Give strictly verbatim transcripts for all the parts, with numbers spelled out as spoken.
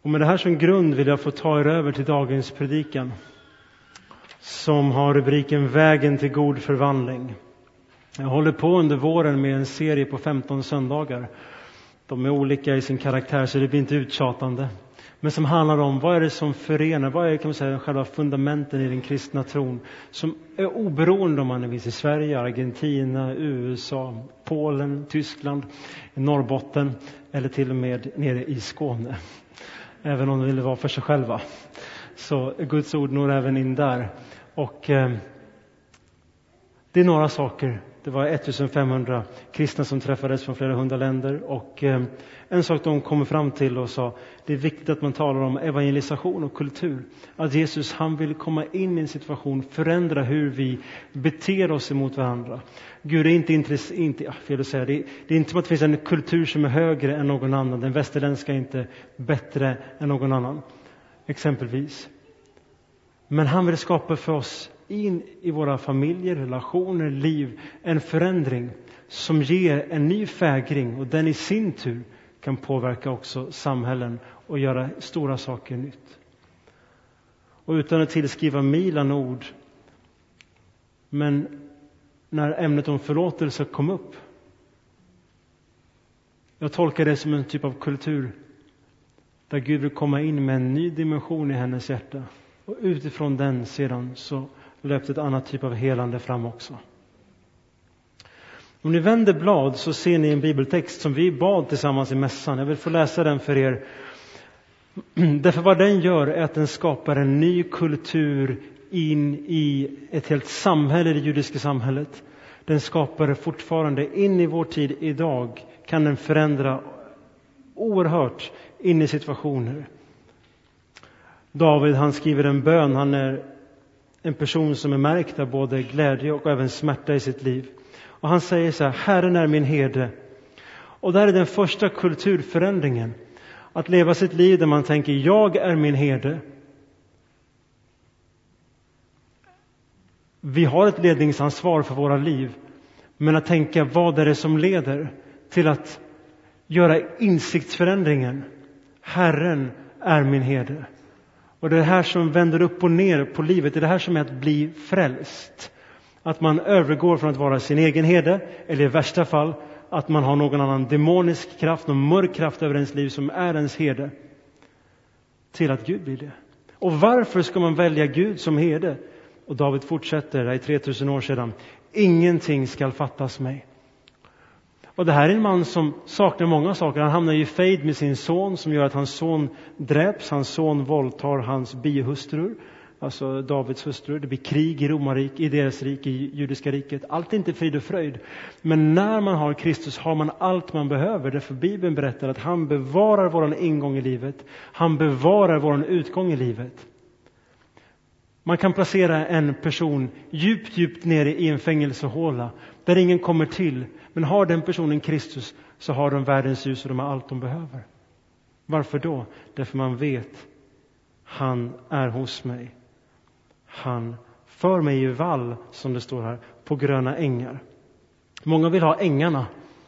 Och med det här som grund vill jag få ta er över till dagens predikan, som har rubriken Vägen till god förvandling. Jag håller på under våren med en serie på femton söndagar. De är olika i sin karaktär, så det blir inte uttjatande. Men som handlar om vad är det som förenar, vad är, kan man säga, själva fundamenten i den kristna tron, som är oberoende om man är i Sverige, Argentina, U S A, Polen, Tyskland, Norrbotten eller till och med nere i Skåne. Även om de vill vara för sig själva. Så Guds ord når även in där. Och eh, det är några saker. Det var ettusenfemhundra kristna som träffades från flera hundra länder. Och eh, en sak de kom fram till och sa, det är viktigt att man talar om evangelisation och kultur. Att Jesus, han vill komma in i en situation, förändra hur vi beter oss emot varandra. Gud är inte intresserad, inte, ja, fel att säga, det är, det är inte som att det finns en kultur som är högre än någon annan. Den västerländska är inte bättre än någon annan, exempelvis. Men han vill skapa för oss in i våra familjer, relationer, liv, en förändring som ger en ny fägring, och den i sin tur kan påverka också samhällen och göra stora saker nytt. Och utan att tillskriva Milan ord, men när ämnet om förlåtelse kom upp, jag tolkar det som en typ av kultur där Gud vill komma in med en ny dimension i hennes hjärta, och utifrån den sedan så löpte ett annat typ av helande fram också. Om ni vänder blad så ser ni en bibeltext som vi bad tillsammans i mässan. Jag vill få läsa den för er. Därför vad den gör är att den skapar en ny kultur in i ett helt samhälle, det judiska samhället. Den skapar fortfarande in i vår tid idag, kan den förändra oerhört in i situationer. David, han skriver en bön. Han är en person som är märkt av både glädje och även smärta i sitt liv. Och han säger så här: Herren är min herde. Och där är den första kulturförändringen. Att leva sitt liv där man tänker, jag är min herde. Vi har ett ledningsansvar för våra liv. Men att tänka, vad är det som leder till att göra insiktsförändringen? Herren är min herde. Och det är det här som vänder upp och ner på livet. Det är det här som är att bli frälst. Att man övergår från att vara sin egen herde, eller i värsta fall att man har någon annan demonisk kraft, någon mörk kraft över ens liv som är ens herde, till att Gud blir det. Och varför ska man välja Gud som herde? Och David fortsätter, det är tretusen år sedan: ingenting ska fattas mig. Och det här är en man som saknar många saker. Han hamnar i fejd med sin son, som gör att hans son dräps. Hans son våldtar hans bihustrur, alltså Davids hustrur. Det blir krig i Romarrik, i deras rike, i judiska riket. Allt är inte frid och fröjd. Men när man har Kristus har man allt man behöver. Därför Bibeln berättar att han bevarar våran ingång i livet. Han bevarar våran utgång i livet. Man kan placera en person djupt, djupt nere i en fängelsehåla där ingen kommer till. Men har den personen Kristus, så har de världens ljus och de har allt de behöver. Varför då? Därför man vet, han är hos mig. Han för mig i vall, som det står här, på gröna ängar. Många vill ha ängarna,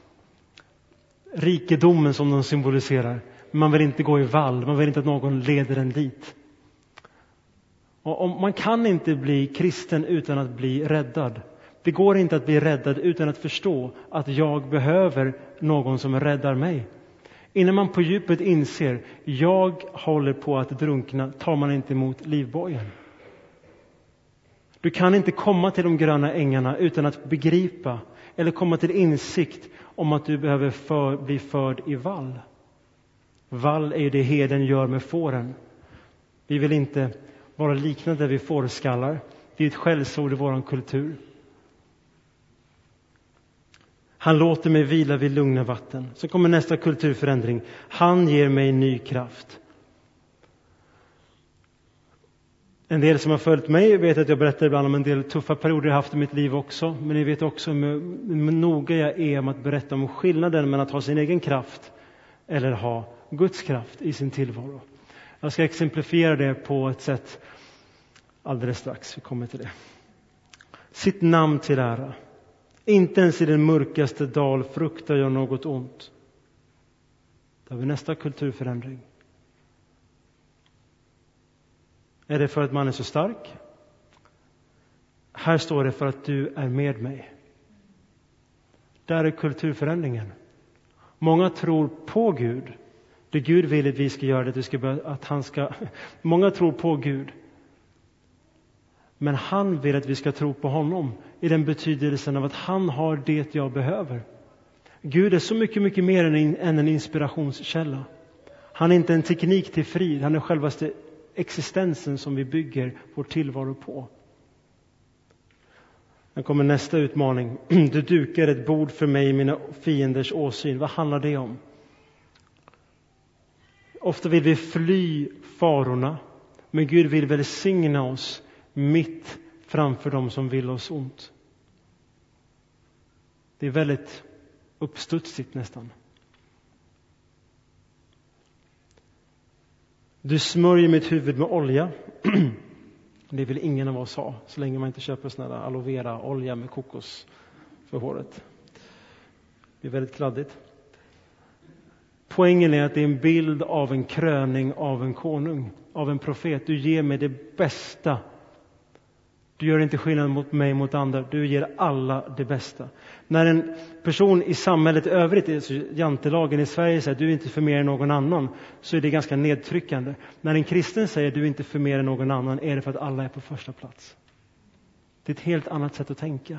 rikedomen som de symboliserar. Men man vill inte gå i vall, man vill inte att någon leder en dit. Och om, man kan inte bli kristen utan att bli räddad. Det går inte att bli räddad utan att förstå att jag behöver någon som räddar mig. Innan man på djupet inser, jag håller på att drunkna, tar man inte emot livbojen. Du kan inte komma till de gröna ängarna utan att begripa eller komma till insikt om att du behöver för, bli förd i vall. Vall är det herden gör med fåren. Vi vill inte vara liknande vid fårskallar. Det är ett skällsord i vår kultur. Han låter mig vila vid lugna vatten. Så kommer nästa kulturförändring. Han ger mig ny kraft. En del som har följt mig vet att jag berättar ibland om en del tuffa perioder jag haft i mitt liv också. Men ni vet också hur noga jag är om att berätta om skillnaden mellan att ha sin egen kraft eller ha Guds kraft i sin tillvaro. Jag ska exemplifiera det på ett sätt alldeles strax. Vi kommer till det. Sitt namn till ära. Inte ens i den mörkaste dal fruktar jag något ont. Där har vi nästa kulturförändring. Är det för att man är så stark? Här står det för att du är med mig. Där är kulturförändringen. Många tror på Gud. Det Gud vill att vi ska göra, det, att, ska börja, att han ska... Många tror på Gud. Men han vill att vi ska tro på honom. I den betydelsen av att han har det jag behöver. Gud är så mycket, mycket mer än, än en inspirationskälla. Han är inte en teknik till frid. Han är självaste existensen som vi bygger vår tillvaro på. Här kommer nästa utmaning. Du dukar ett bord för mig i mina fienders åsyn. Vad handlar det om? Ofta vill vi fly farorna. Men Gud vill välsigna oss mitt framför dem som vill oss ont. Det är väldigt uppstudsigt nästan. Du smörjer mitt huvud med olja. Det vill ingen av oss ha. Så länge man inte köper sån här aloe vera olja med kokos för håret. Det är väldigt kladdigt. Poängen är att det är en bild av en kröning av en konung. Av en profet. Du ger mig det bästa. Du gör inte skillnad mot mig mot andra. Du ger alla det bästa. När en person i samhället i övrigt, alltså jantelagen i Sverige, säger att du är inte för mer än någon annan, så är det ganska nedtryckande. När en kristen säger att du är inte för mer än någon annan, är det för att alla är på första plats. Det är ett helt annat sätt att tänka.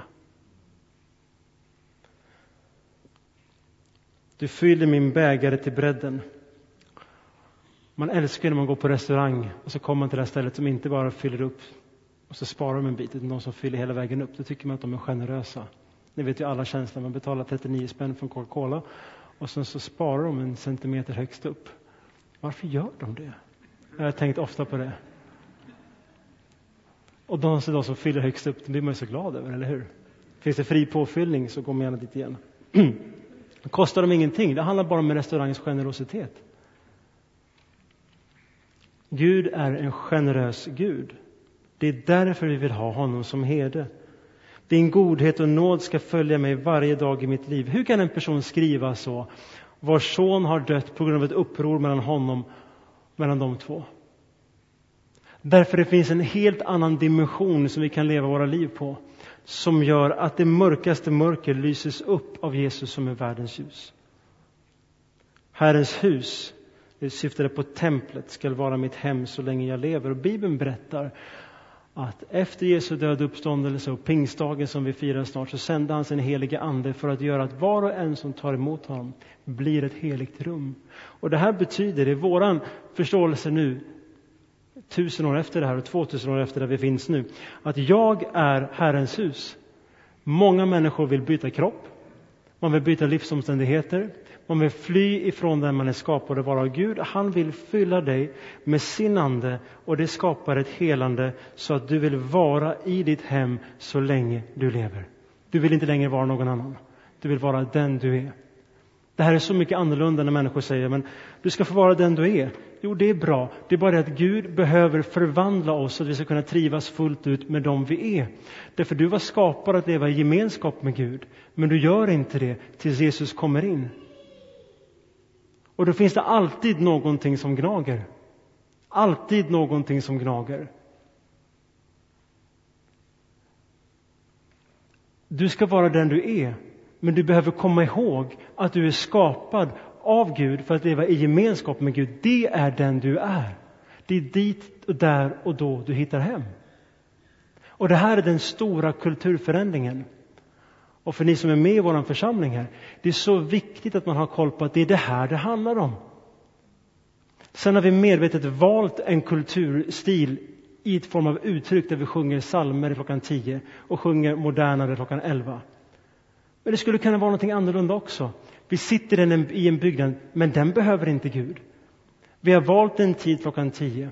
Du fyller min bägare till bredden. Man älskar när man går på restaurang och så kommer man till det här stället som inte bara fyller upp och så sparar de en bit, utan de som fyller hela vägen upp. Då tycker man att de är generösa. Ni vet ju alla känslor. Man betalar trettionio spänn från Coca-Cola och sen så sparar de en centimeter högst upp. Varför gör de det? Jag har tänkt ofta på det. Och de som fyller högst upp, det blir man ju så glad över, eller hur? Finns det fri påfyllning så går man gärna dit igen. Det kostar dem ingenting. Det handlar bara om en restaurangs generositet. Gud är en generös Gud. Det är därför vi vill ha honom som herde. Din godhet och nåd ska följa mig varje dag i mitt liv. Hur kan en person skriva så? Vars son har dött på grund av ett uppror mellan honom, mellan de två. Därför det finns en helt annan dimension som vi kan leva våra liv på. Som gör att det mörkaste mörker lyses upp av Jesus som är världens ljus. Herrens hus, det syftade på templet, ska vara mitt hem så länge jag lever. Och Bibeln berättar att efter Jesu död uppståndelse och pingstdagen som vi firar snart, så sände han sin heliga ande för att göra att var och en som tar emot honom blir ett heligt rum. Och det här betyder, i våran förståelse nu, tusen år efter det här och tvåtusen år efter det vi finns nu, att jag är Herrens hus. Många människor vill byta kropp. Man vill byta livsomständigheter. Man vill fly ifrån den man är skapad att vara av Gud. Han vill fylla dig med sin ande, och det skapar ett helande så att du vill vara i ditt hem så länge du lever. Du vill inte längre vara någon annan. Du vill vara den du är. Det här är så mycket annorlunda när människor säger, men du ska få vara den du är. Jo, det är bra. Det är bara det att Gud behöver förvandla oss så att vi ska kunna trivas fullt ut med dem vi är. Därför du var skapad att leva i gemenskap med Gud. Men du gör inte det tills Jesus kommer in. Och då finns det alltid någonting som gnager. Alltid någonting som gnager. Du ska vara den du är. Men du behöver komma ihåg att du är skapad av Gud för att leva i gemenskap med Gud. Det är den du är. Det är dit och där och då du hittar hem. Och det här är den stora kulturförändringen. Och för ni som är med i vår församling här, det är så viktigt att man har koll på att det är det här det handlar om. Sen har vi medvetet valt en kulturstil i ett form av uttryck där vi sjunger psalmer klockan tio och sjunger modernare klockan elva. Men det skulle kunna vara något annorlunda också. Vi sitter i en byggnad, men den behöver inte Gud. Vi har valt en tid klockan tio.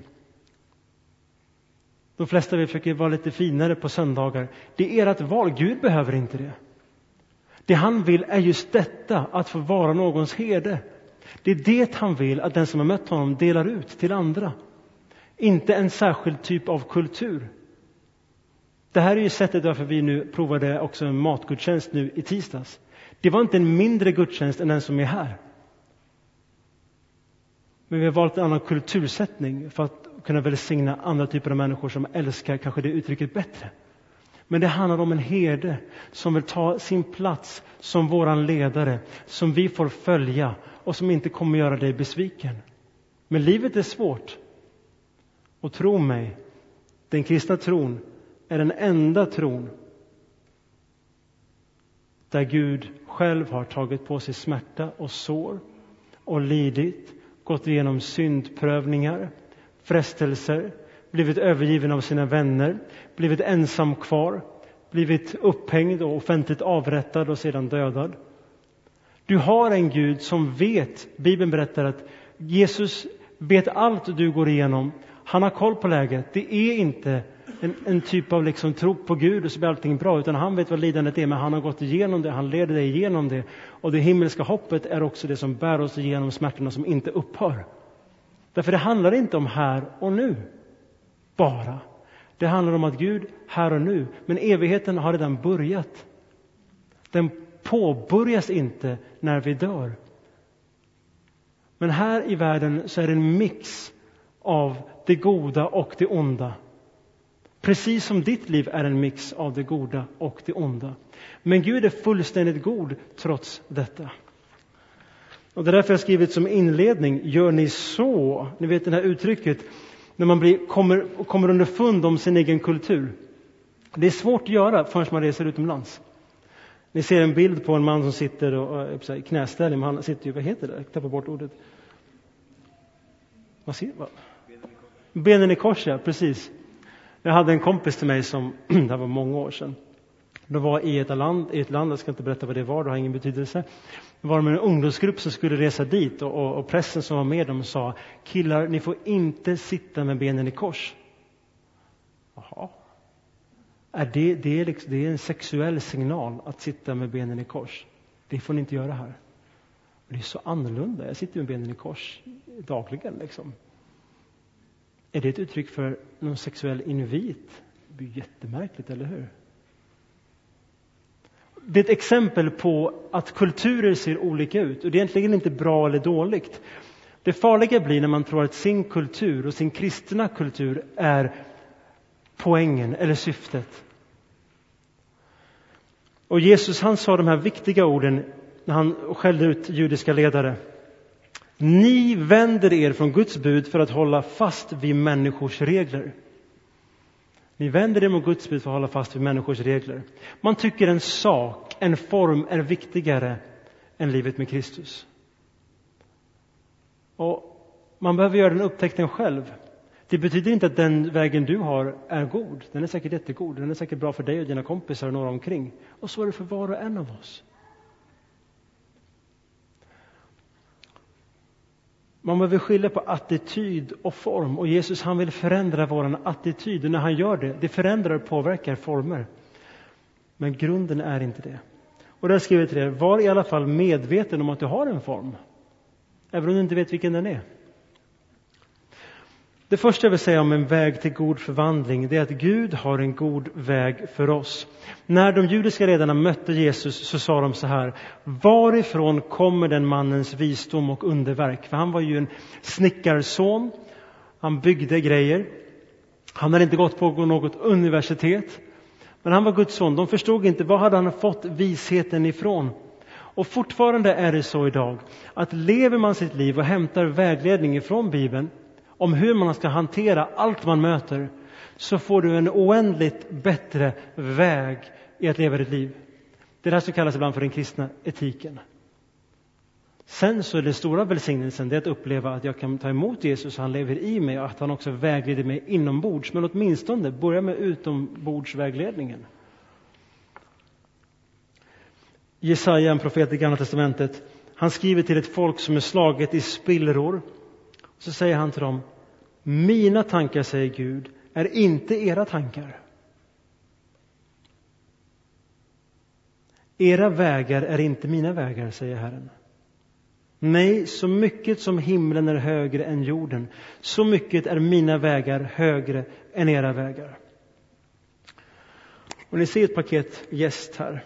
De flesta vill försöka vara lite finare på söndagar. Det är ert val. Gud behöver inte det. Det han vill är just detta, att få vara någons herde. Det är det han vill att den som har mött honom delar ut till andra. Inte en särskild typ av kultur. Det här är ju sättet varför vi nu provade också en matgudstjänst nu i tisdags. Det var inte en mindre gudstjänst än den som är här. Men vi har valt en annan kultursättning för att kunna välsigna andra typer av människor som älskar kanske det uttrycket bättre. Men det handlar om en herde som vill ta sin plats som våran ledare, som vi får följa och som inte kommer göra dig besviken. Men livet är svårt. Och tro mig, den kristna tron är den enda tron där Gud själv har tagit på sig smärta och sår och lidit, gått igenom syndprövningar, frestelser, blivit övergiven av sina vänner, blivit ensam kvar, blivit upphängd och offentligt avrättad och sedan dödad. Du har en Gud som vet, Bibeln berättar att Jesus vet allt du går igenom. Han har koll på läget. Det är inte en, en typ av liksom tro på Gud och så blir allting bra, utan han vet vad lidandet är, men han har gått igenom det, han leder dig igenom det. Och det himmelska hoppet är också det som bär oss igenom smärtorna som inte upphör. Därför det handlar inte om här och nu bara. Det handlar om att Gud här och nu, men evigheten har redan börjat. Den påbörjas inte när vi dör. Men här i världen så är det en mix av det goda och det onda. Precis som ditt liv är en mix av det goda och det onda. Men Gud är fullständigt god trots detta. Och det är därför jag skrivit som inledning, gör ni så. Ni vet det här uttrycket, när man blir, kommer, kommer under fund om sin egen kultur. Det är svårt att göra förrän man reser utomlands. Ni ser en bild på en man som sitter och, och, i knäställning, men han sitter ju, vad heter det? Jag tappar bort ordet. Vad ser man? Benen i kors, ja, precis. Jag hade en kompis till mig som, det var många år sedan. Det var i ett land, i ett land, jag ska inte berätta vad det var, det har ingen betydelse. Det var med en ungdomsgrupp som skulle resa dit och, och, och prästen som var med dem sa, killar, ni får inte sitta med benen i kors. Jaha. Är det, det, är liksom, det är en sexuell signal att sitta med benen i kors. Det får ni inte göra här. Det är så annorlunda. Jag sitter med benen i kors dagligen. Liksom. Är det ett uttryck för någon sexuell invit? Det blir jättemärkligt, eller hur? Det är ett exempel på att kulturer ser olika ut. Och det är egentligen inte bra eller dåligt. Det farliga blir när man tror att sin kultur och sin kristna kultur är poängen eller syftet. Och Jesus, han sa de här viktiga orden när han skällde ut judiska ledare. Ni vänder er från Guds bud för att hålla fast vid människors regler. Ni vänder er mot Guds bud för att hålla fast vid människors regler. Man tycker en sak, en form är viktigare än livet med Kristus. Och man behöver göra den upptäckten själv. Det betyder inte att den vägen du har är god. Den är säkert jättegod. Den är säkert bra för dig och dina kompisar och några omkring. Och så är det för var och en av oss. Man behöver skilja på attityd och form. Och Jesus, han vill förändra vår attityd. Och när han gör det, det förändrar och påverkar former. Men grunden är inte det. Och där skriver jag till er, var i alla fall medveten om att du har en form. Även om du inte vet vilken den är. Det första jag vill säga om en väg till god förvandling, det är att Gud har en god väg för oss. När de judiska ledarna mötte Jesus så sa de så här, varifrån kommer den mannens visdom och underverk? För han var ju en snickarson, han byggde grejer, han hade inte gått på något universitet, men han var Guds son. De förstod inte, var hade han fått visheten ifrån? Och fortfarande är det så idag, att lever man sitt liv och hämtar vägledning ifrån Bibeln, om hur man ska hantera allt man möter, så får du en oändligt bättre väg i att leva ditt liv. Det är det här som kallas ibland för den kristna etiken. Sen så är det stora välsignelsen det att uppleva att jag kan ta emot Jesus och han lever i mig och att han också vägleder mig inombords. Men åtminstone börja med utombordsvägledningen. Jesaja, en profet i Gamla testamentet, han skriver till ett folk som är slaget i spillror. Så säger han till dem, mina tankar, säger Gud, är inte era tankar. Era vägar är inte mina vägar, säger Herren. Nej, så mycket som himlen är högre än jorden, så mycket är mina vägar högre än era vägar. Och ni ser ett paket jäst här.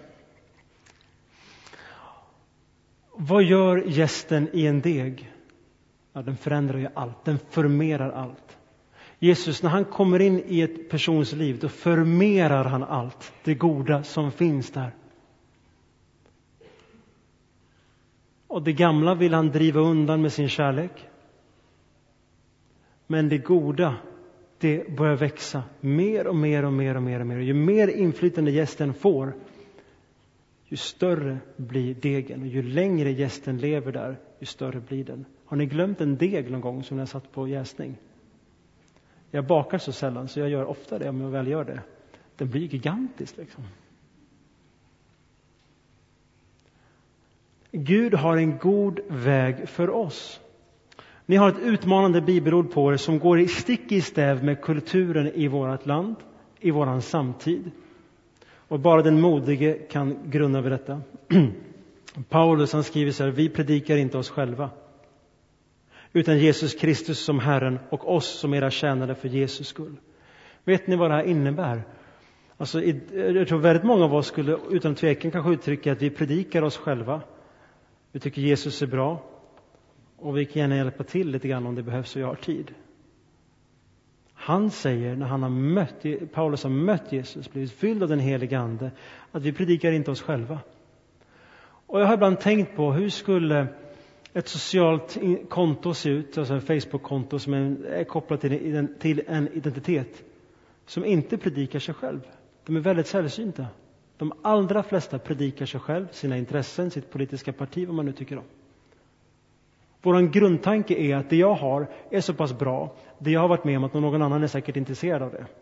Vad gör jästen i en deg? Ja, den förändrar ju allt. Den förmerar allt. Jesus, när han kommer in i ett persons liv, då förmerar han allt det goda som finns där. Och det gamla vill han driva undan med sin kärlek. Men det goda, det börjar växa mer och mer och mer och mer och mer. Ju mer inflytande gästen får, ju större blir degen. Och ju längre gästen lever där, ju större blir den. Har ni glömt en deg någon gång som jag satt på jäsning? Jag bakar så sällan, så jag gör ofta det om jag väl gör det. Den blir gigantisk liksom. Gud har en god väg för oss. Ni har ett utmanande bibelord på er som går i stick i stäv med kulturen i vårt land, i våran samtid. Och bara den modige kan grunna över detta. Paulus han skriver så här: vi predikar inte oss själva, utan Jesus Kristus som Herren och oss som era tjänare för Jesus skull. Vet ni vad det här innebär? Alltså, jag tror väldigt många av oss skulle utan tvekan kanske uttrycka att vi predikar oss själva. Vi tycker Jesus är bra. Och vi kan gärna hjälpa till lite grann om det behövs och jag har tid. Han säger när han har mött, Paulus har mött Jesus, blivit fylld av den helige ande, att vi predikar inte oss själva. Och jag har ibland tänkt på hur skulle ett socialt konto se ut, alltså en Facebook-konto som är kopplat till en identitet som inte predikar sig själv. De är väldigt sällsynta. De allra flesta predikar sig själv, sina intressen, sitt politiska parti, vad man nu tycker om. Vår grundtanke är att det jag har är så pass bra. Det jag har varit med om att någon annan är säkert intresserad av det.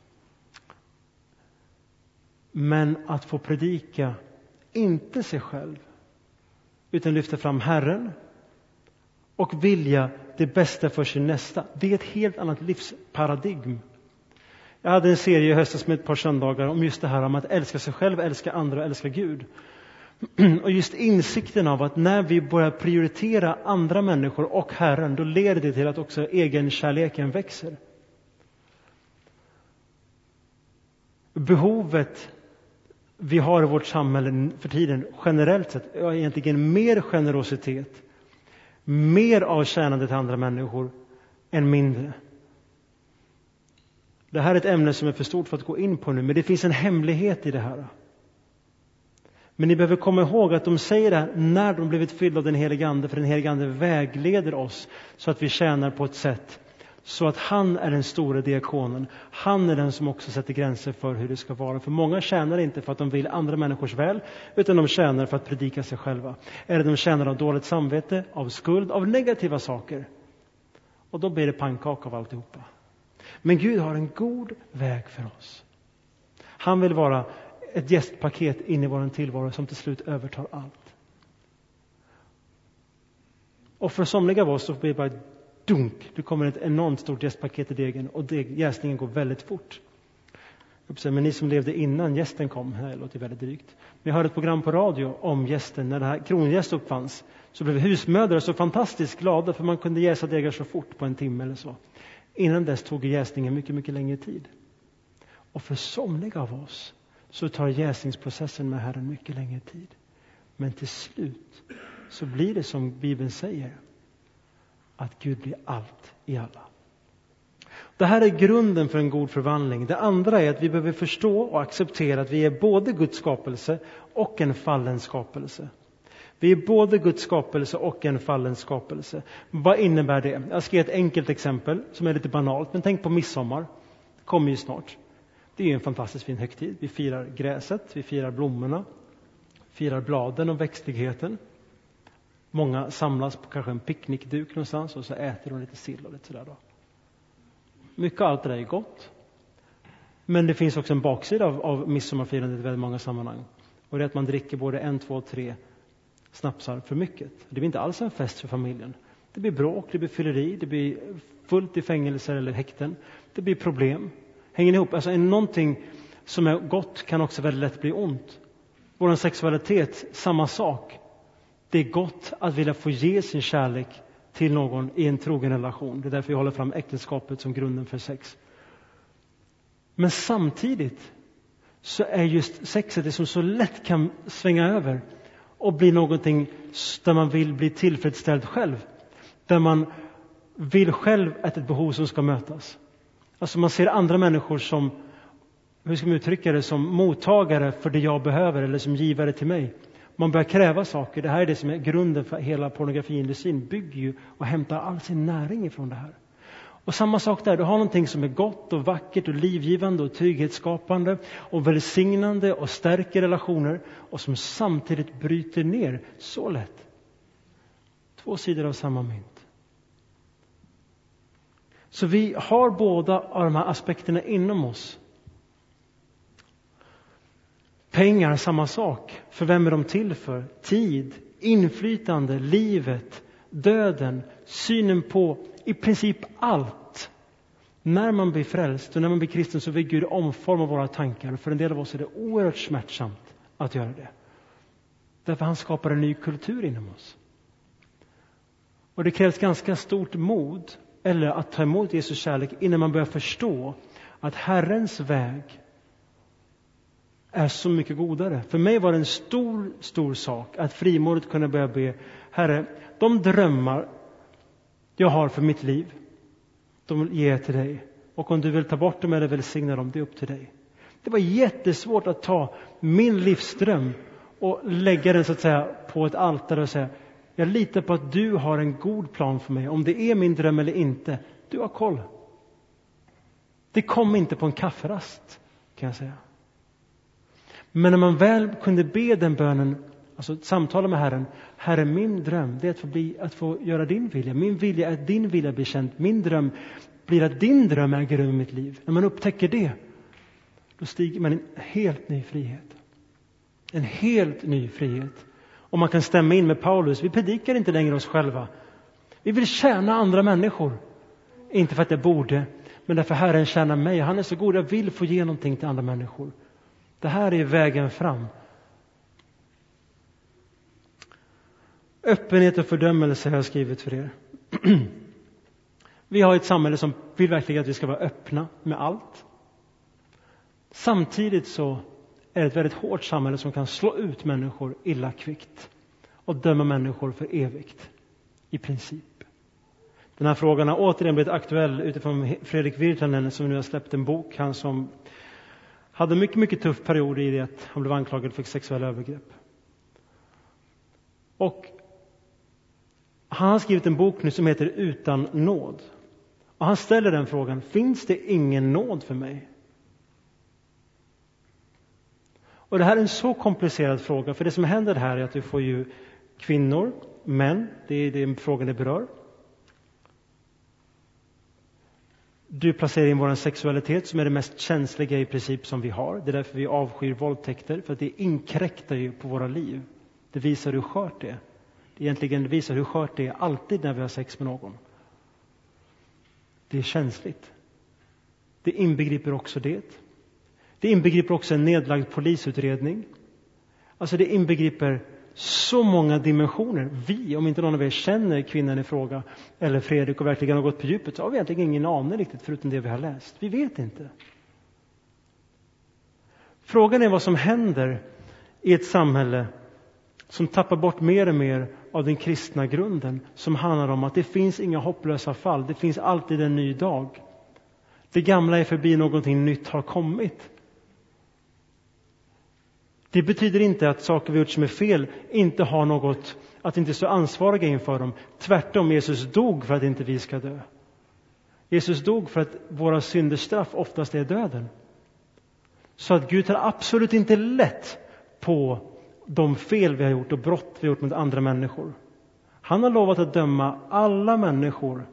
Men att få predika inte sig själv, utan lyfta fram Herren och vilja det bästa för sin nästa. Det är ett helt annat livsparadigm. Jag hade en serie i höstas med ett par söndagar om just det här om att älska sig själv, älska andra och älska Gud. Och just insikten av att när vi börjar prioritera andra människor och Herren, då leder det till att också egen kärleken växer. Behovet vi har i vårt samhälle för tiden generellt sett är egentligen mer generositet, mer av tjänande till andra människor än mindre. Det här är ett ämne som är för stort för att gå in på nu, men det finns en hemlighet i det här. Men ni behöver komma ihåg att de säger det här när de blivit fyllda av den helige ande, för den helige ande vägleder oss så att vi tjänar på ett sätt så att han är den stora diakonen. Han är den som också sätter gränser för hur det ska vara. För många tjänar inte för att de vill andra människors väl, utan de tjänar för att predika sig själva. Eller de tjänar av dåligt samvete, av skuld, av negativa saker. Och då blir det pannkaka av alltihopa. Men Gud har en god väg för oss. Han vill vara ett gästpaket in i vår tillvaro som till slut övertar allt. Och för somliga av oss så blir det bara ett dunk. Det kommer ett enormt stort gästpaket i degen och deg, jäsningen går väldigt fort. Men ni som levde innan gästen kom, det låter väldigt drygt. Vi hörde ett program på radio om gästen. När det här kronjäst uppfanns så blev husmödrar så fantastiskt glada för man kunde jäsa degar så fort på en timme eller så. Innan dess tog jäsningen mycket, mycket längre tid. Och för somliga av oss så tar jäsningsprocessen med Herren mycket längre tid. Men till slut så blir det som Bibeln säger. Att Gud blir allt i alla. Det här är grunden för en god förvandling. Det andra är att vi behöver förstå och acceptera att vi är både Guds skapelse och en fallen skapelse. Vi är både Guds skapelse och en fallen skapelse. Vad innebär det? Jag ska ge ett enkelt exempel som är lite banalt. Men tänk på midsommar. Det kommer ju snart. Det är ju en fantastiskt fin högtid. Vi firar gräset, vi firar blommorna. Firar bladen och växtligheten. Många samlas på kanske en picknickduk någonstans och så äter de lite sill och lite sådär då. Mycket av allt det där är gott. Men det finns också en baksida av, av midsommarfirandet i väldigt många sammanhang. Och det är att man dricker både en, två, tre snapsar för mycket. Det blir inte alls en fest för familjen. Det blir bråk, det blir fylleri, det blir fullt i fängelser eller häkten. Det blir problem. Hänger ihop. Alltså är någonting som är gott kan också väldigt lätt bli ont. Vår sexualitet, samma sak. Det är gott att vilja få ge sin kärlek till någon i en trogen relation. Det är därför jag håller fram äktenskapet som grunden för sex. Men samtidigt så är just sexet det som så lätt kan svänga över och bli någonting där man vill bli tillfredsställd själv. Där man vill själv att ett behov som ska mötas. Alltså man ser andra människor som, hur ska man uttrycka det, som mottagare för det jag behöver eller som givare till mig. Man börjar kräva saker. Det här är det som är grunden för hela pornografiindustrin. Bygger ju och hämtar all sin näring ifrån det här. Och samma sak där. Du har någonting som är gott och vackert och livgivande och trygghetsskapande och välsignande och stärker relationer och som samtidigt bryter ner så lätt. Två sidor av samma mynt. Så vi har båda av de här aspekterna inom oss. Pengar, samma sak. För vem är de till för? Tid, inflytande, livet, döden, synen på i princip allt. När man blir frälst och när man blir kristen så vill Gud omforma våra tankar. För en del av oss är det oerhört smärtsamt att göra det. Därför han skapar en ny kultur inom oss. Och det krävs ganska stort mod eller att ta emot Jesu kärlek innan man börjar förstå att Herrens väg är så mycket godare. För mig var det en stor, stor sak att frimodigt kunna börja be: Herre, de drömmar jag har för mitt liv, de ger jag till dig. Och om du vill ta bort dem eller välsigna dem, det är upp till dig. Det var jättesvårt att ta min livsdröm och lägga den så att säga på ett altare och säga: jag litar på att du har en god plan för mig. Om det är min dröm eller inte, du har koll. Det kom inte på en kafferast, kan jag säga. Men när man väl kunde be den bönen, alltså samtala med Herren: Herre, min dröm det är att få, bli, att få göra din vilja. Min vilja är att din vilja blir känd. Min dröm blir att din dröm äger rum i mitt liv. När man upptäcker det, då stiger man en helt ny frihet. En helt ny frihet. Och man kan stämma in med Paulus: vi predikar inte längre oss själva. Vi vill tjäna andra människor. Inte för att jag borde, men därför Herren tjänar mig. Han är så god, jag vill få ge någonting till andra människor. Det här är vägen fram. Öppenhet och fördömelse har jag skrivit för er. Vi har ett samhälle som vill verkligen att vi ska vara öppna med allt. Samtidigt så är det ett väldigt hårt samhälle som kan slå ut människor illa kvickt och döma människor för evigt, i princip. Den här frågan har återigen blivit aktuell utifrån Fredrik Virtanen, som nu har släppt en bok. Han som hade en mycket, mycket tuff period i det att han blev anklagad för sexuella övergrepp. Och han har skrivit en bok nu som heter Utan nåd. Och han ställer den frågan: finns det ingen nåd för mig? Och det här är en så komplicerad fråga. För det som händer här är att du får ju kvinnor, män. Det är den frågan det berör. Du placerar in vår sexualitet som är det mest känsliga i princip som vi har. Det är därför vi avskyr våldtäkter. För att det inkräktar ju på våra liv. Det visar hur skört det är. Det egentligen visar hur skört det är alltid när vi har sex med någon. Det är känsligt. Det inbegriper också det. Det inbegriper också en nedlagd polisutredning. Alltså det inbegriper så många dimensioner. Vi, om inte någon av er känner kvinnan i fråga eller Fredrik och verkligen har gått på djupet, så har vi egentligen ingen aning riktigt förutom det vi har läst. Vi vet inte. Frågan är vad som händer i ett samhälle som tappar bort mer och mer av den kristna grunden, som handlar om att det finns inga hopplösa fall. Det finns alltid en ny dag. Det gamla är förbi, någonting nytt har kommit. Det betyder inte att saker vi gjort som är fel inte har något, att inte stå ansvariga inför dem. Tvärtom, Jesus dog för att inte vi ska dö. Jesus dog för att våra synders straff oftast är döden. Så att Gud tar absolut inte lätt på de fel vi har gjort och brott vi har gjort mot andra människor. Han har lovat att döma alla människor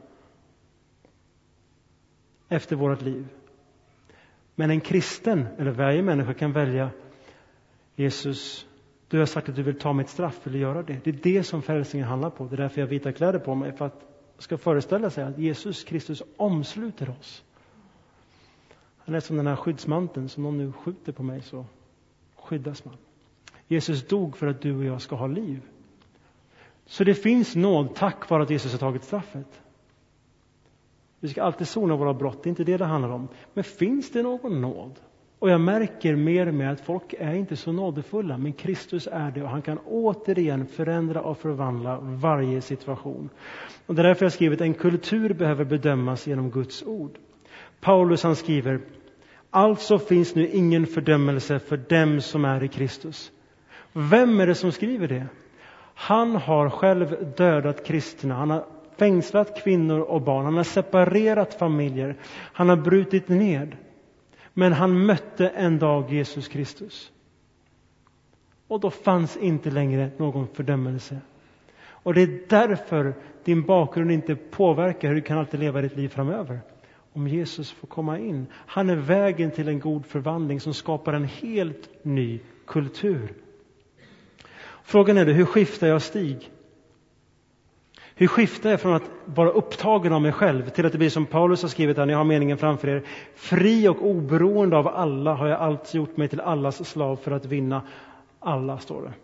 efter vårt liv. Men en kristen, eller varje människa, kan välja: Jesus, du har sagt att du vill ta mitt straff, eller göra det. Det är det som frälsningen handlar på. Det är därför jag har vita kläder på mig, för att ska föreställa sig att Jesus Kristus omsluter oss. Han är som den här skyddsmanteln, som någon nu skjuter på mig så skyddas man. Jesus dog för att du och jag ska ha liv. Så det finns nåd tack vare att Jesus har tagit straffet. Vi ska alltid sona våra brott, det är inte det det handlar om. Men finns det någon nåd? Och jag märker mer och mer att folk är inte så nådefulla, men Kristus är det, och han kan återigen förändra och förvandla varje situation. Och det är därför jag har skrivit: en kultur behöver bedömas genom Guds ord. Paulus han skriver: alltså finns nu ingen fördömelse för dem som är i Kristus. Vem är det som skriver det? Han har själv dödat kristna. Han har fängslat kvinnor och barn. Han har separerat familjer. Han har brutit ned. Men han mötte en dag Jesus Kristus. Och då fanns inte längre någon fördömelse. Och det är därför din bakgrund inte påverkar hur du kan alltid leva ditt liv framöver. Om Jesus får komma in. Han är vägen till en god förvandling som skapar en helt ny kultur. Frågan är då, hur skiftar jag stig? Hur skiftar jag från att vara upptagen av mig själv till att det blir som Paulus har skrivit här, ni har meningen framför er. Fri och oberoende av alla har jag alltid gjort mig till allas slav för att vinna alla, står det.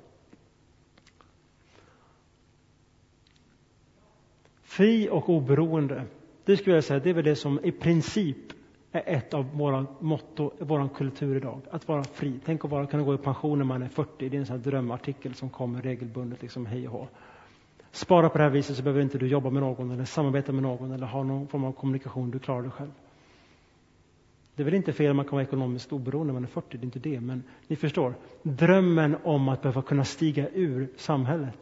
Fri och oberoende, det skulle jag säga, det är väl det som i princip är ett av våra motto, vår kultur idag. Att vara fri. Tänk att vara, kunna gå i pension när man är fyrtio. Det är en sån här drömartikel som kommer regelbundet, liksom hej och hå. Spara på det här viset så behöver inte du jobba med någon eller samarbeta med någon eller ha någon form av kommunikation. Du klarar det själv. Det är väl inte fel om man kan vara ekonomiskt oberoende när man är fyrtio, det är inte det. Men ni förstår, drömmen om att behöva kunna stiga ur samhället.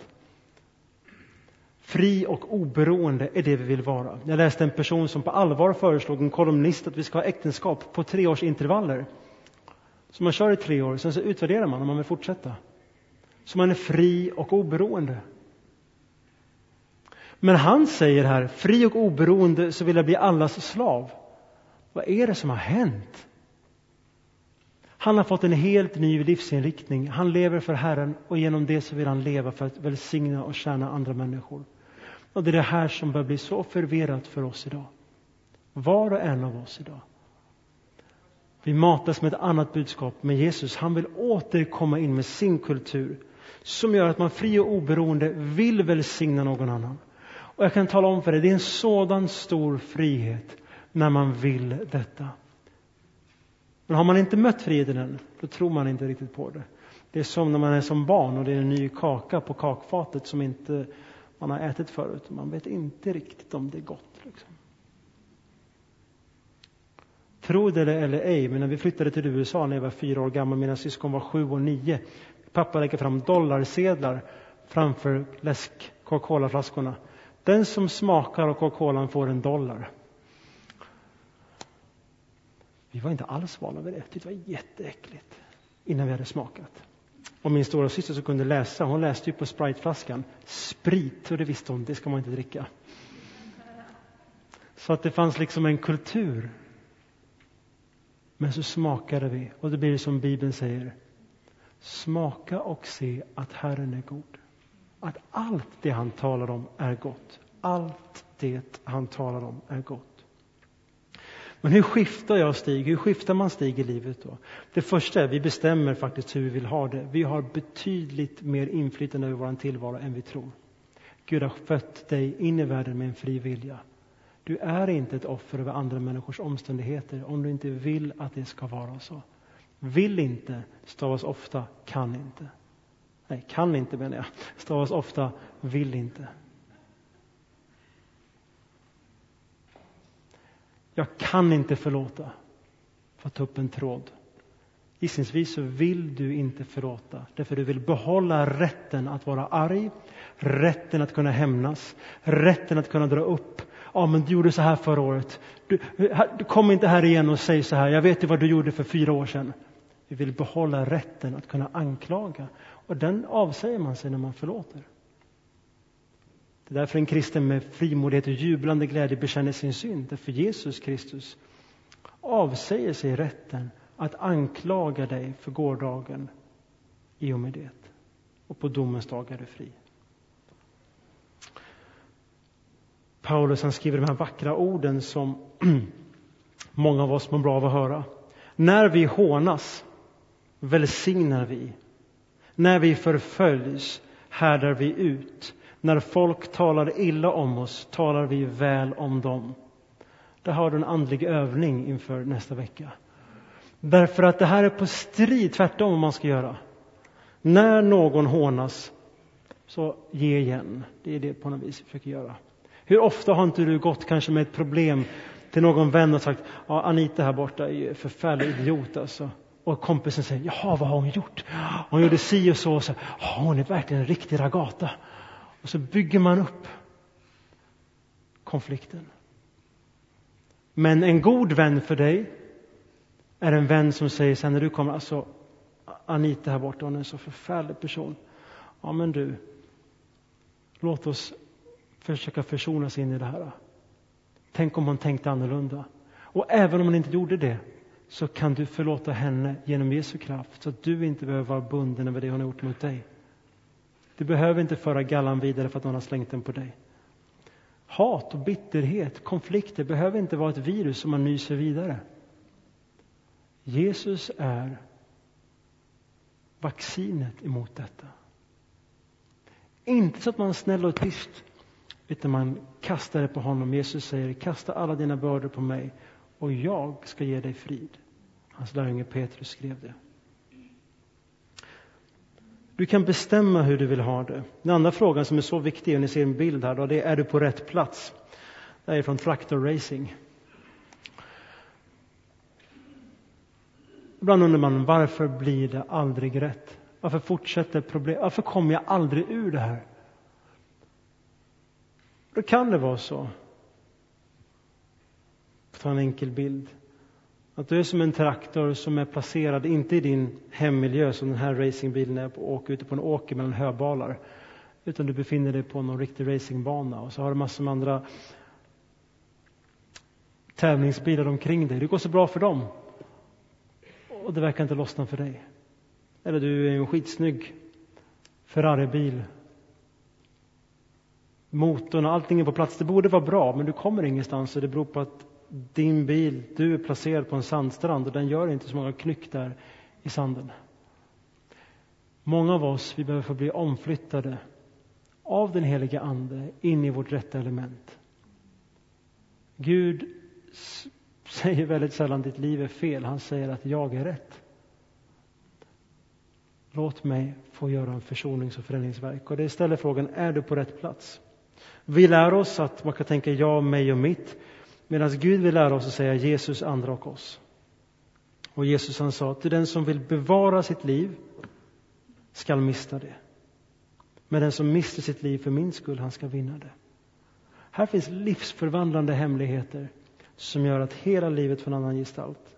Fri och oberoende är det vi vill vara. Jag läste en person som på allvar föreslog, en kolumnist, att vi ska ha äktenskap på tre års intervaller. Så man kör i tre år, sen så utvärderar man om man vill fortsätta. Så man är fri och oberoende. Men han säger här, fri och oberoende så vill jag bli allas slav. Vad är det som har hänt? Han har fått en helt ny livsinriktning. Han lever för Herren och genom det så vill han leva för att välsigna och tjäna andra människor. Och det är det här som börjar bli så förvirrat för oss idag. Var och en av oss idag. Vi matas med ett annat budskap. Men Jesus, han vill återkomma in med sin kultur. Som gör att man fri och oberoende vill välsigna någon annan. Och jag kan tala om för dig, det är en sådan stor frihet när man vill detta. Men har man inte mött friheten än, då tror man inte riktigt på det. Det är som när man är som barn och det är en ny kaka på kakfatet som inte man har ätit förut. Man vet inte riktigt om det är gott. Liksom. Tro det eller ej, men när vi flyttade till U S A när jag var fyra år gammal, mina syskon var sju och nio. Pappa lägger fram dollarsedlar framför läsk Coca-Cola-flaskorna. Den som smakar av Coca-Cola får en dollar. Vi var inte alls vana vid det. Det var jätteäckligt innan vi hade smakat. Och min stora syster som kunde läsa, hon läste ju på Sprite-flaskan. Sprit, och det visste hon, det ska man inte dricka. Så att det fanns liksom en kultur. Men så smakade vi. Och det blir som Bibeln säger. Smaka och se att Herren är god. Att allt det han talar om är gott. Allt det han talar om är gott. Men hur skiftar jag stig? Hur skiftar man stig i livet då? Det första är, vi bestämmer faktiskt hur vi vill ha det. Vi har betydligt mer inflytande över vår tillvaro än vi tror. Gud har fött dig in i världen med en fri vilja. Du är inte ett offer över andra människors omständigheter om du inte vill att det ska vara så. Vill inte stavas ofta kan inte. Nej, kan inte menar jag. Stavas ofta vill inte. Jag kan inte förlåta. För att ta upp en tråd. Gissningsvis så vill du inte förlåta. Därför du vill behålla rätten att vara arg. Rätten att kunna hämnas. Rätten att kunna dra upp. Ja, men du gjorde så här förra året. Du, du kom inte här igen och säg så här. Jag vet ju vad du gjorde för fyra år sedan. Vi vill behålla rätten att kunna anklaga. Och den avsäger man sig när man förlåter. Det är därför en kristen med frimodighet och jublande glädje bekänner sin synd. Därför Jesus Kristus avsäger sig rätten att anklaga dig för gårdagen i och med det. Och på domens dag är du fri. Paulus han skriver de här vackra orden som många av oss mår bra av att höra. När vi hånas välsignar vi. När vi förföljs härdar vi ut. När folk talar illa om oss talar vi väl om dem. Där har du en andlig övning inför nästa vecka. Därför att det här är på strid tvärtom vad man ska göra. När någon hånas så ge igen. Det är det på något vis vi försöker göra. Hur ofta har inte du gått kanske med ett problem till någon vän och sagt, ja, Anita här borta är ju förfärlig idiot alltså. Och kompisen säger, jaha, vad har hon gjort? Hon gjorde si och så och så. Ja, hon är verkligen en riktig ragata. Och så bygger man upp konflikten. Men en god vän för dig är en vän som säger sen när du kommer, alltså Anita här borta, hon är en så förfärlig person. Ja, men du, låt oss försöka försonas in i det här. Tänk om hon tänkte annorlunda. Och även om hon inte gjorde det, så kan du förlåta henne genom Jesu kraft, så att du inte behöver vara bunden över det hon har gjort mot dig. Du behöver inte föra gallan vidare för att hon har slängt den på dig. Hat och bitterhet, konflikter behöver inte vara ett virus som man nyser vidare. Jesus är vaccinet emot detta. Inte så att man är snäll och tyst, utan man kastar det på honom. Jesus säger, kasta alla dina bördor på mig och jag ska ge dig frid. Hans lärjunge Petrus skrev det. Du kan bestämma hur du vill ha det. Den andra frågan som är så viktig, och ni ser en bild här, då, det är, är du på rätt plats? Det är från Traktor Racing. Ibland undrar man, varför blir det aldrig rätt? Varför fortsätter problem? Varför kommer jag aldrig ur det här? Då kan det vara så. Ta en enkel bild. Att du är som en traktor som är placerad inte i din hemmiljö som den här racingbilen är på, och åker ute på en åker mellan höbalar. Utan du befinner dig på någon riktig racingbana. Och så har du massor med andra tävlingsbilar omkring dig. Det går så bra för dem. Och det verkar inte lossna för dig. Eller du är en skitsnygg Ferrari-bil. Motorn och allting är på plats. Det borde vara bra, men du kommer ingenstans. Och det beror på att din bil, du är placerad på en sandstrand. Och den gör inte så många knyck där i sanden. Många av oss, vi behöver få bli omflyttade av den heliga ande in i vårt rätta element. Gud säger väldigt sällan ditt liv är fel. Han säger att jag är rätt. Låt mig få göra en försonings- och förändringsverk. Och det ställer frågan, är du på rätt plats? Vi lär oss att man kan tänka jag, mig och mitt. Medan Gud vill lära oss att säga Jesus, andra och oss. Och Jesus han sa, till den som vill bevara sitt liv ska mista det. Men den som mister sitt liv för min skull, han ska vinna det. Här finns livsförvandlande hemligheter som gör att hela livet får en annan gestalt.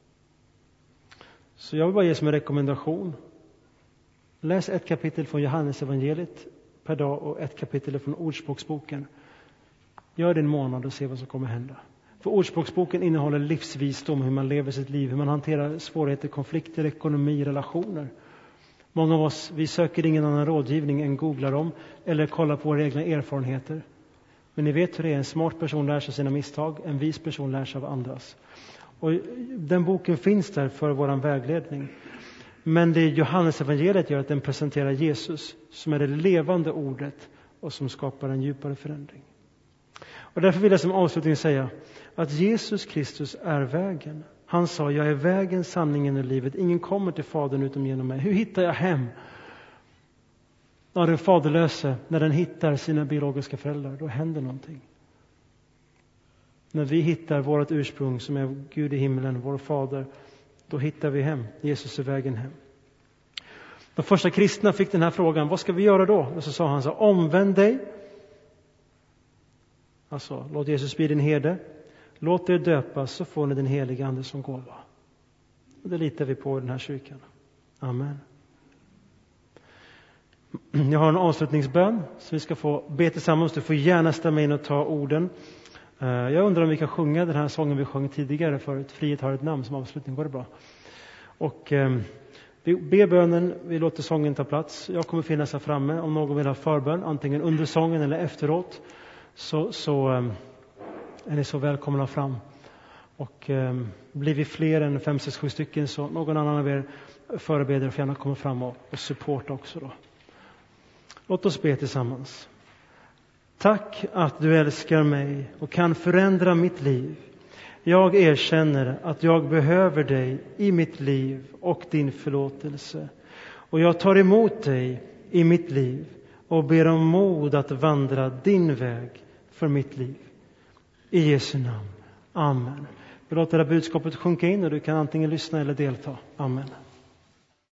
Så jag vill bara ge som en rekommendation. Läs ett kapitel från Johannes evangeliet per dag och ett kapitel från Ordspråksboken. Gör det en månad och se vad som kommer hända. För Ordspråksboken innehåller livsvisdom, hur man lever sitt liv, hur man hanterar svårigheter, konflikter, ekonomi, relationer. Många av oss, vi söker ingen annan rådgivning än googlar dem eller kollar på våra egna erfarenheter. Men ni vet hur det är, en smart person lär sig sina misstag, en vis person lär sig av andras. Och den boken finns där för våran vägledning. Men det Johannes evangeliet gör att den presenterar Jesus som är det levande ordet och som skapar en djupare förändring. Och därför vill jag som avslutning säga att Jesus Kristus är vägen. Han sa, jag är vägen, sanningen och livet. Ingen kommer till Fadern utom genom mig. Hur hittar jag hem? Ja, den faderlöse, när den hittar sina biologiska föräldrar, då händer någonting. När vi hittar vårt ursprung som är Gud i himlen, vår fader, då hittar vi hem. Jesus är vägen hem. De första kristna fick den här frågan, vad ska vi göra då? Och så sa han så, omvänd dig. Alltså, låt Jesus bli din herde. Låt er döpas så får ni den heliga ande som gåva. Och det litar vi på i den här kyrkan. Amen. Jag har en avslutningsbön som vi ska få be tillsammans. Du får gärna stämma in och ta orden. Jag undrar om vi kan sjunga den här sången vi sjöng tidigare förut. Frihet har ett namn som avslutning. Går det bra? Och eh, vi ber bönen, vi låter sången ta plats. Jag kommer finnas här framme om någon vill ha förbön. Antingen under sången eller efteråt. Så, så eh, är ni så välkomna fram. Och eh, blir vi fler än fem, sex, sju stycken så någon annan av er förebedjare får gärna komma fram och, och supporta också då. Låt oss be tillsammans. Tack att du älskar mig och kan förändra mitt liv. Jag erkänner att jag behöver dig i mitt liv och din förlåtelse. Och jag tar emot dig i mitt liv och ber om mod att vandra din väg för mitt liv. I Jesu namn. Amen. Vi låter det här budskapet sjunka in och du kan antingen lyssna eller delta. Amen.